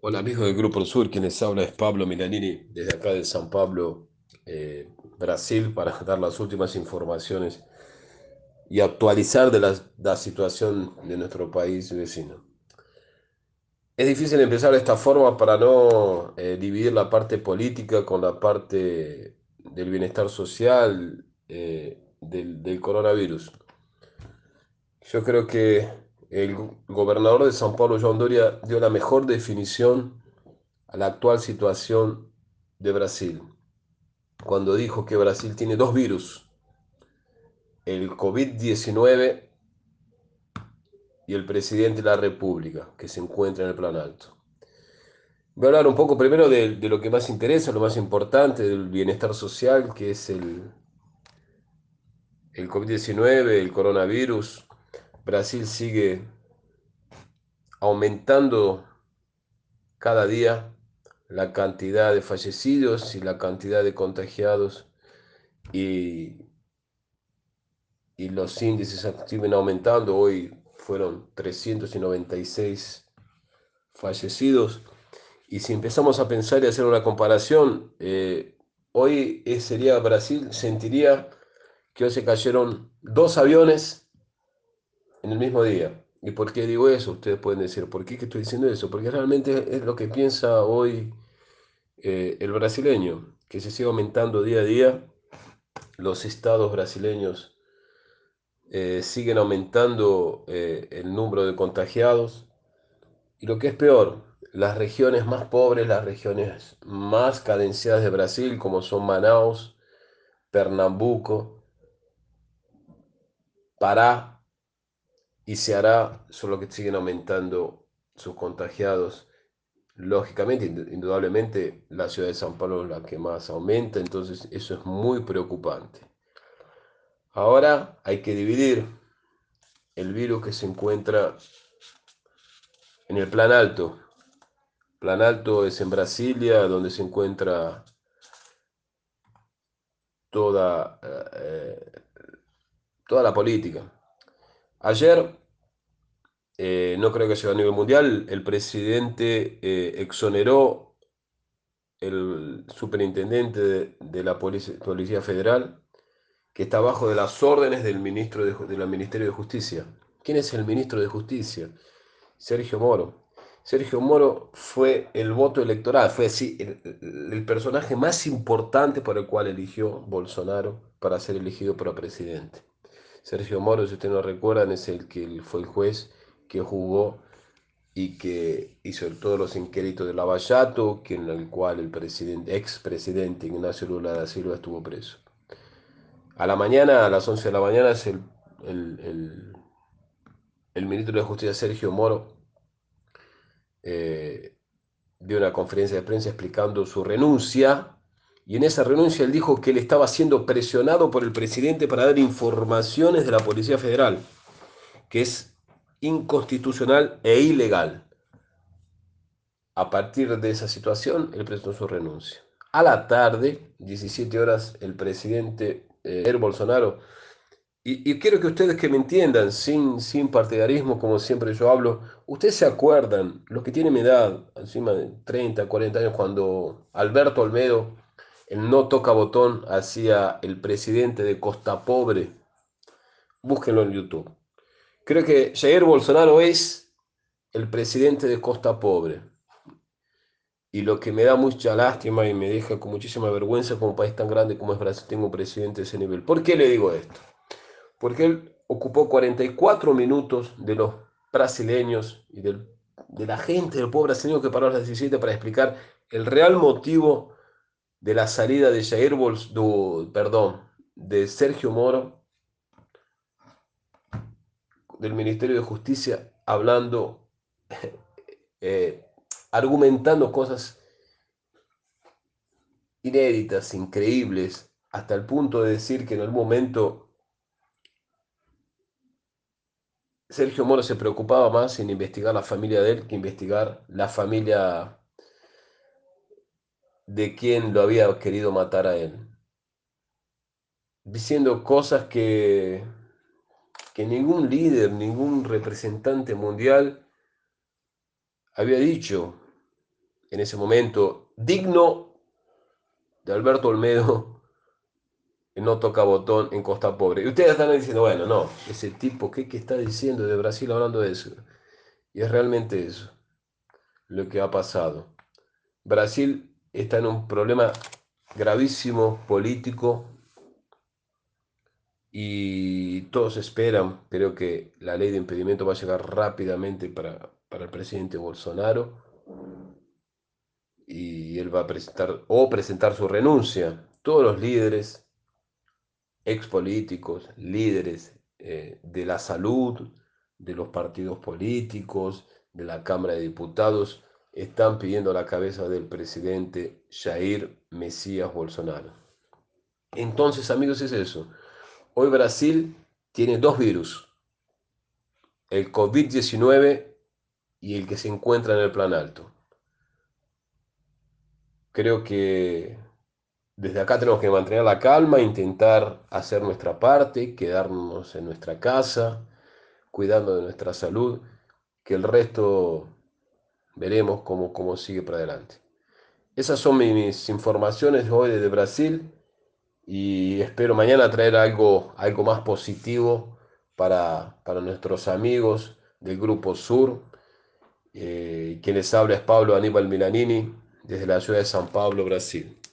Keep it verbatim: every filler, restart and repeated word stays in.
Hola amigos del Grupo Sur, quien les habla es Pablo Milanini desde acá de San Pablo, eh, Brasil, para dar las últimas informaciones y actualizar de la, la situación de nuestro país vecino. Es difícil empezar de esta forma para no eh, dividir la parte política con la parte del bienestar social eh, del, del coronavirus. Yo creo que el gobernador de San Paulo, João Doria, dio la mejor definición a la actual situación de Brasil, cuando dijo que Brasil tiene dos virus, el COVID diecinueve y el presidente de la República, que se encuentra en el plan alto. Voy a hablar un poco primero de, de lo que más interesa, lo más importante, del bienestar social, que es el, el COVID diecinueve, el coronavirus. Brasil sigue aumentando cada día la cantidad de fallecidos y la cantidad de contagiados, y y los índices siguen aumentando. Hoy fueron trescientos noventa y seis fallecidos. Y si empezamos a pensar y hacer una comparación, eh, hoy sería Brasil, sentiría que hoy se cayeron dos aviones en el mismo día. ¿Y por qué digo eso? Ustedes pueden decir, ¿por qué que estoy diciendo eso? Porque realmente es lo que piensa hoy eh, el brasileño, que se sigue aumentando día a día. Los estados brasileños eh, siguen aumentando eh, el número de contagiados. Y lo que es peor, las regiones más pobres, las regiones más carenciadas de Brasil, como son Manaus, Pernambuco, Pará y Ceará, son los que siguen aumentando sus contagiados. Lógicamente, indudablemente, la ciudad de San Paulo es la que más aumenta, entonces eso es muy preocupante. Ahora hay que dividir el virus que se encuentra en el plan alto. Plan alto es en Brasilia, donde se encuentra toda, eh, toda la política. Ayer, eh, no creo que sea a nivel mundial, el presidente eh, exoneró el superintendente de, de la Policía, Policía Federal, que está bajo de las órdenes del ministro de, del Ministerio de Justicia. ¿Quién es el ministro de Justicia? Sergio Moro. Sergio Moro fue el voto electoral, fue así, el, el personaje más importante por el cual eligió Bolsonaro para ser elegido para presidente. Sergio Moro, si ustedes no recuerdan, es el que fue el juez que jugó y que hizo todos los inquéritos de Lava Jato, que en el cual el presidente, expresidente Ignacio Lula da Silva estuvo preso. A la mañana, a las once de la mañana, es el, el, el, el ministro de Justicia, Sergio Moro, eh, dio una conferencia de prensa explicando su renuncia, y en esa renuncia él dijo que él estaba siendo presionado por el presidente para dar informaciones de la Policía Federal, que es inconstitucional e ilegal. A partir de esa situación, él presentó su renuncia. A la tarde, diecisiete horas, el presidente eh, Jair Bolsonaro, y, y, quiero que ustedes que me entiendan, sin, sin partidarismo, como siempre yo hablo, ustedes se acuerdan, los que tienen mi edad, encima de treinta, cuarenta años, cuando Alberto Olmedo, el no toca botón, hacía el presidente de Costa Pobre. Búsquenlo en YouTube. Creo que Jair Bolsonaro es el presidente de Costa Pobre. Y lo que me da mucha lástima y me deja con muchísima vergüenza, como un país tan grande como es Brasil, tengo un presidente de ese nivel. ¿Por qué le digo esto? Porque él ocupó cuarenta y cuatro minutos de los brasileños y del, de la gente del pueblo brasileño que paró a las diecisiete para explicar el real motivo de la salida de Jair Bolsonaro, perdón, de Sergio Moro del Ministerio de Justicia, hablando, eh, argumentando cosas inéditas, increíbles, hasta el punto de decir que en algún momento Sergio Moro se preocupaba más en investigar la familia de él que investigar la familia de quien lo había querido matar a él. Diciendo cosas que, que ningún líder, ningún representante mundial había dicho. en ese momento, digno de Alberto Olmedo, no toca botón en Costa Pobre. Y ustedes están diciendo, bueno, no, ese tipo, ¿qué, qué está diciendo de Brasil hablando de eso? Y es realmente eso lo que ha pasado. Brasil está en un problema gravísimo político y todos esperan, creo que la ley de impedimento va a llegar rápidamente para, para el presidente Bolsonaro y él va a presentar o presentar su renuncia. Todos los líderes, expolíticos, líderes eh, de la salud, de los partidos políticos, de la Cámara de Diputados, están pidiendo la cabeza del presidente Jair Mesías Bolsonaro. Entonces, amigos, es eso. Hoy Brasil tiene dos virus, el COVID diecinueve y el que se encuentra en el plan alto. Creo que desde acá tenemos que mantener la calma, intentar hacer nuestra parte, quedarnos en nuestra casa, cuidando de nuestra salud, que el resto veremos cómo, cómo sigue para adelante. Esas son mis informaciones hoy desde Brasil y espero mañana traer algo, algo más positivo para, para nuestros amigos del Grupo Sur. Eh, quien les habla es Pablo Aníbal Milanini desde la ciudad de San Pablo, Brasil.